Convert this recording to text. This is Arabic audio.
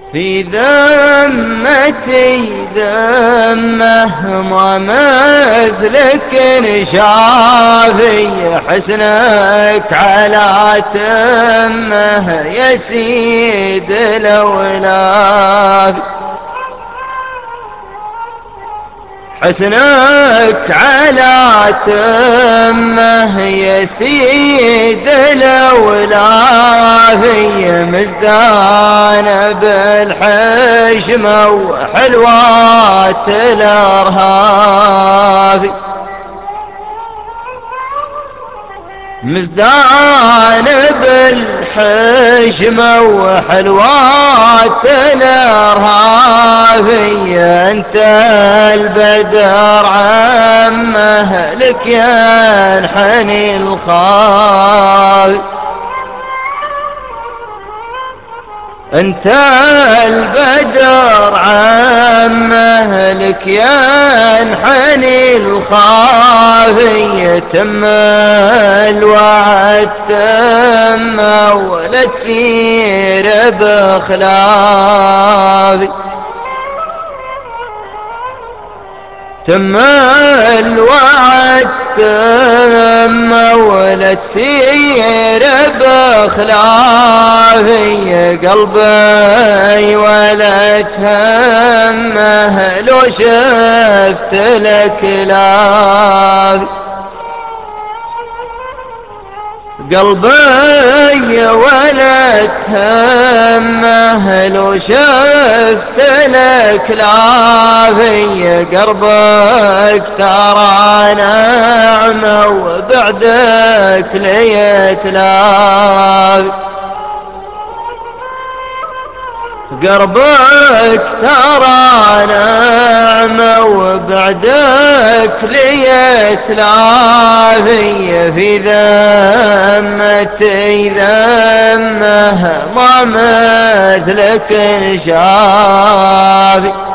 في ذمتي ذمه ما مثلك شافي، حسنك على تمه يا سيد الأولاد. حسنك على تمه يا سيد الأولافي، مزدان بالحشمة وحلوات الأرهافي. مزدان بالحشمة وحلوات الأرهافي، انت البدر عمه لك ينحني الخافي. انت البدر عمه لك ينحني الخافي، تم الوعد تم ولا تسير بخلافي. تم الوعد تم ولا تسير بخلافي، قلبي ولا تهمه لو شفت لك لافي. قلبي ولا تهمه لو شفت لك لافي، قربك ترى نعمه وبعدك ليتلافي. قربك ترى نعمة وبعدك ليتلافي، في ذمتي ذمه ما مثلك شافي.